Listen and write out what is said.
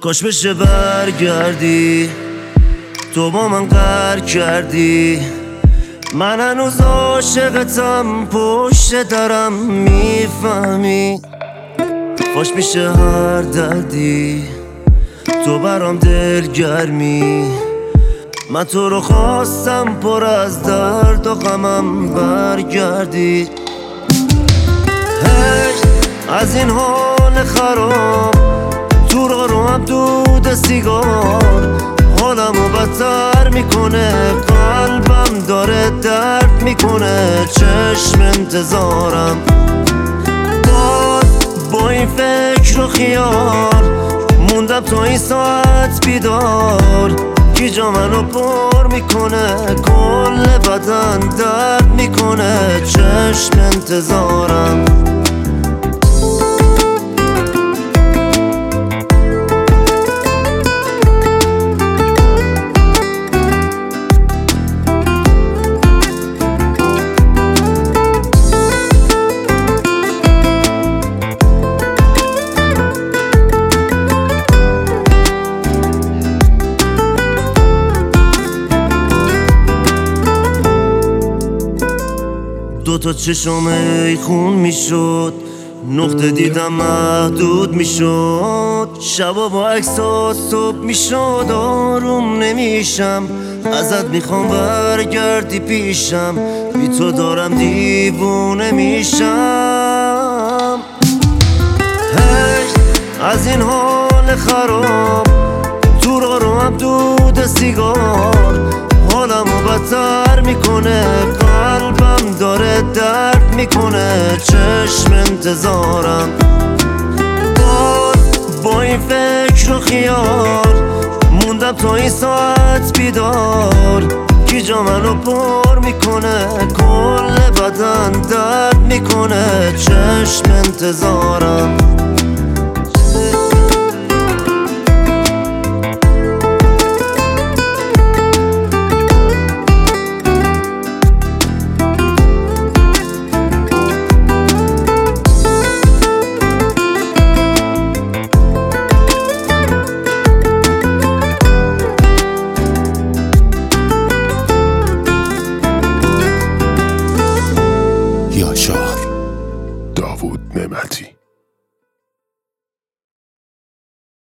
کاش بشه برگردی، تو با من قهر کردی، من هنوز عاشقتم، پشت درم میفهمی. خوش میشه هر دردی، تو برام دلگرمی، من تو رو خواستم پر از درد و غمم برگردی. هی از این حال خراب تو رو هم دود سیگار حالمو بدتر میکنه، قلبم داره درد میکنه، چشم انتظارم با این فکر و خیال موندم تا این ساعت بیدار. گیجا منو پر میکنه، کل بدن درد میکنه، چشم انتظارم. دوتا چشم ای خون میشد، نقطه دیدم محدود میشد، شبا با احساس صبح میشد، آروم نمیشم، ازت میخوام برگردی پیشم، بی تو دارم دیوونه میشم. هی از این حال خراب تو رو هم دود سیگار حالمو بدتر میکنه، قلبم داره درد میکنه، چشم انتظارم با این فکر و خیال موندم تا این ساعت بیدار. گیجا منو پر میکنه، کل بدن درد میکنه، چشم انتظارم.